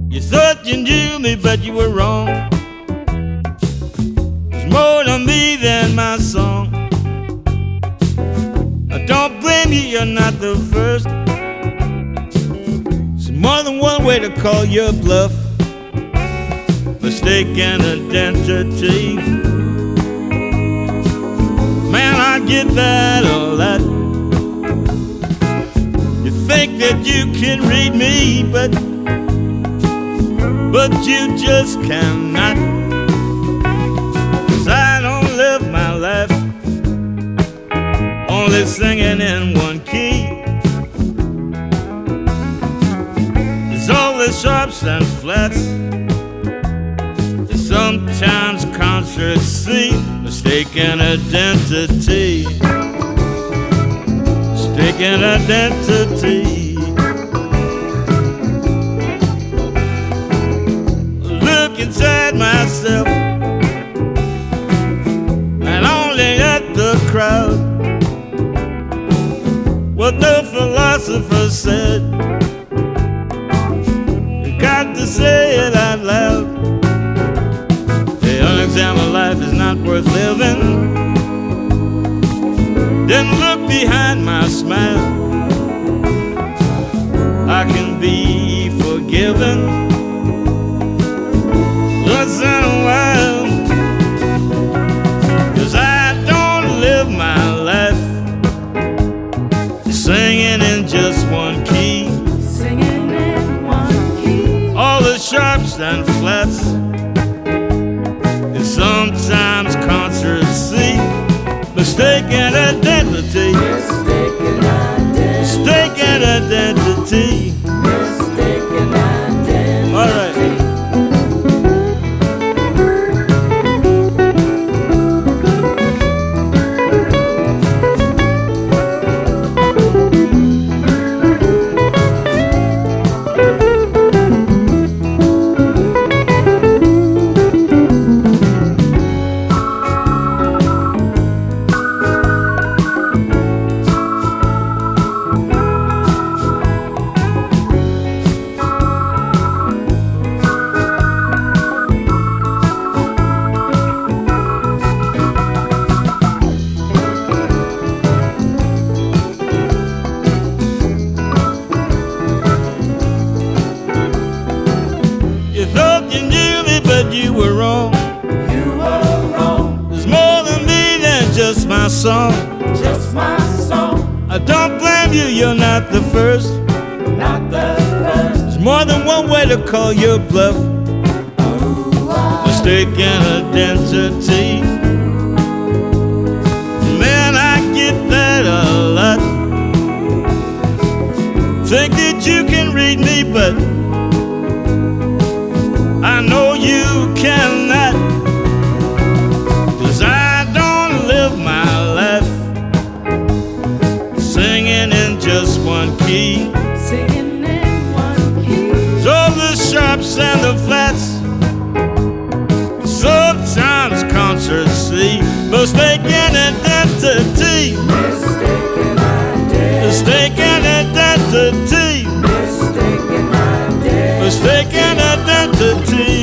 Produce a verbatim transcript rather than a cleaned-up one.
You thought you knew me, but you were wrong. There's more to me than my song. I don't blame you, you're not the first. There's more than one way to call your bluff. Mistaken identity. Man, I get that a lot. You think that you can read me, but But you just cannot. 'Cause I don't live my life only singing in one key. It's all the sharps and flats, and sometimes concerts see. Mistaken identity. Mistaken identity. Inside myself and only at the crowd. What the philosopher said, you got to say it out loud. The unexamined life is not worth living. Then look behind my smile. I can be forgiven once in a while. 'Cause I don't live my life singing in just one key. Singing in one key. All the sharps and flats, and sometimes concerts see. Mistaken identity. Mistaken identity. Mistaken identity. Mistaken identity. All right. You were wrong. You were wrong. There's more than me than just my song. Just my song. I don't blame you, you're not the first. Not the first. There's more than one way to call your bluff. Ooh, I Mistaken identity. Man, I get that a lot. Think that you can read me, but I know you cannot. 'Cause I don't live my life singing in just one key. Singing in one key. So the sharps and the flats, sometimes concerts see. Mistaken identity. Mistaken identity. Mistaken identity. Mistaken identity. Mistaken identity.